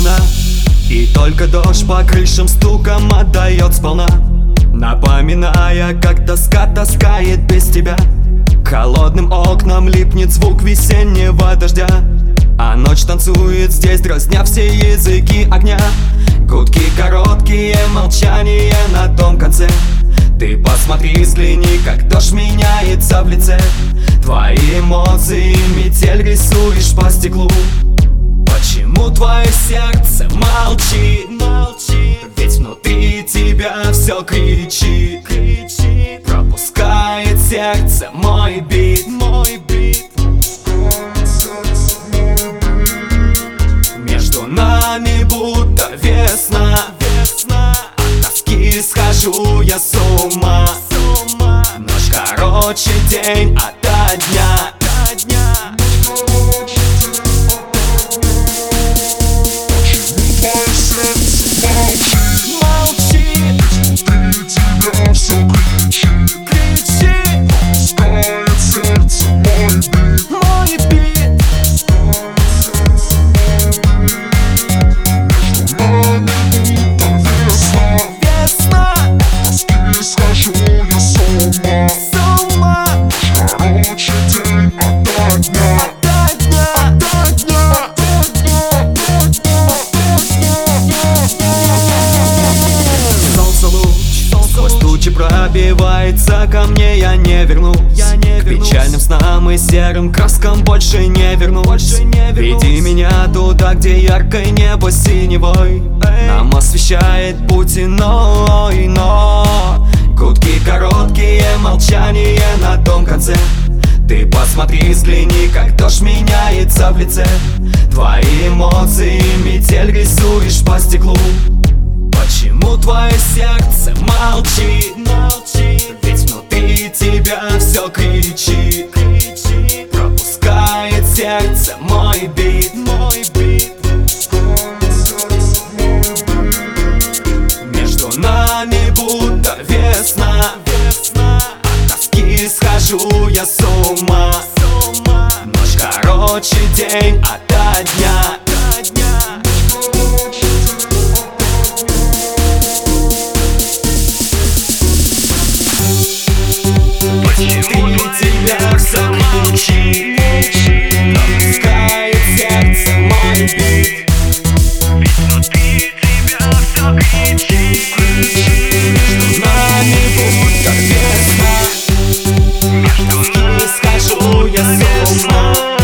тишина, и только дождь по крышам стуком отдает сполна, напоминая, как тоска таскает без тебя. К холодным окнам липнет звук весеннего дождя, а ночь танцует здесь, дразня все языки огня. Гудки короткие, молчание на том конце. Ты посмотри, взгляни, как дождь меняется в лице. Твои эмоции, метель рисуешь по стеклу. Почему твое сердце молчит? Ведь внутри тебя все кричит. Пропускает сердце мой бит. Между нами будто весна. От тоски схожу я с ума. Ночь короче, день ото дня. Пробивается ко мне, я не вернусь к печальным снам и серым краскам больше не вернусь. Веди меня туда, где яркое небо синевой нам освещает путь иной, но гудки короткие, молчание на том конце. Ты посмотри, взгляни, как дождь меняется в лице. Твои эмоции, метель рисуешь по стеклу. Почему твое сердце молчит? Ведь внутри тебя все кричит. Пропускает сердце мой бит. Между нами будто весна. От тоски схожу я с ума. Ночь короче, день ото дня. Тебя все кричит, пропускает сердце мой бит. Ведь внутри тебя все кричит. Между нами будто весна. Между нами схожу я с ума.